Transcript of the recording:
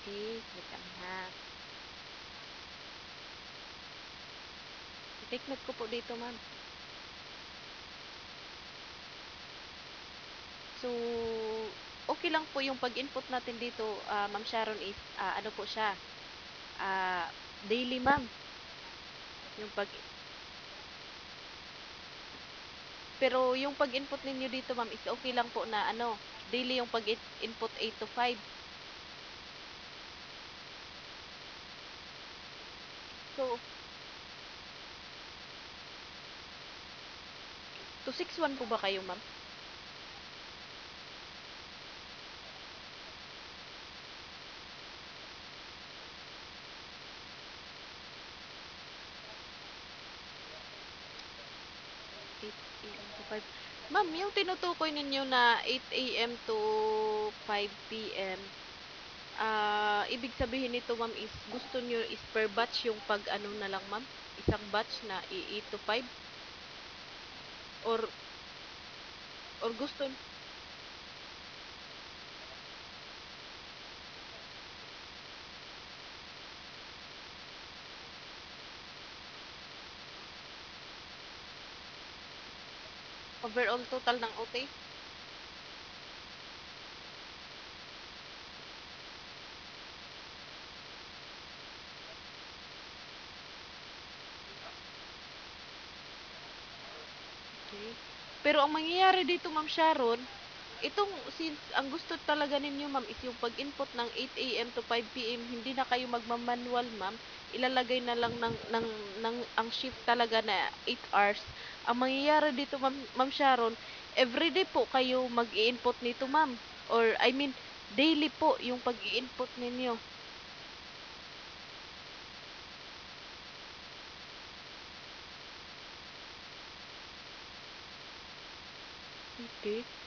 Okay, wait lang ha. I-take note ko po dito, ma'am. So, okay lang po yung pag-input natin dito, Ma'am Sharon, is ano po siya, ah, daily, ma'am. Yung pag Pero yung pag-input ninyo dito, ma'am, is okay lang po na ano, daily yung pag-input 8 to 5. So, 261 po ba kayo, ma'am? 8 a.m. to 5. Ma'am, yung tinutukoy ninyo na 8 a.m. to 5 p.m., ibig sabihin nito, ma'am, is gusto nyo is per batch yung pag-ano na lang, ma'am? Isang batch na 8 to 5? Or gusto, overall total ng OT? Okay. Pero ang mangyayari dito, Ma'am Sharon, itong since ang gusto talaga ninyo, ma'am, is yung pag-input ng 8 a.m. to 5 p.m., hindi na kayo magmamanual, ma'am. Ilalagay na lang ng ang shift talaga na 8 hours. Ang mangyayari dito, Ma'am Sharon, everyday po kayo mag-i-input nito, ma'am. Or I mean, daily po yung pag-i-input ninyo. Okay.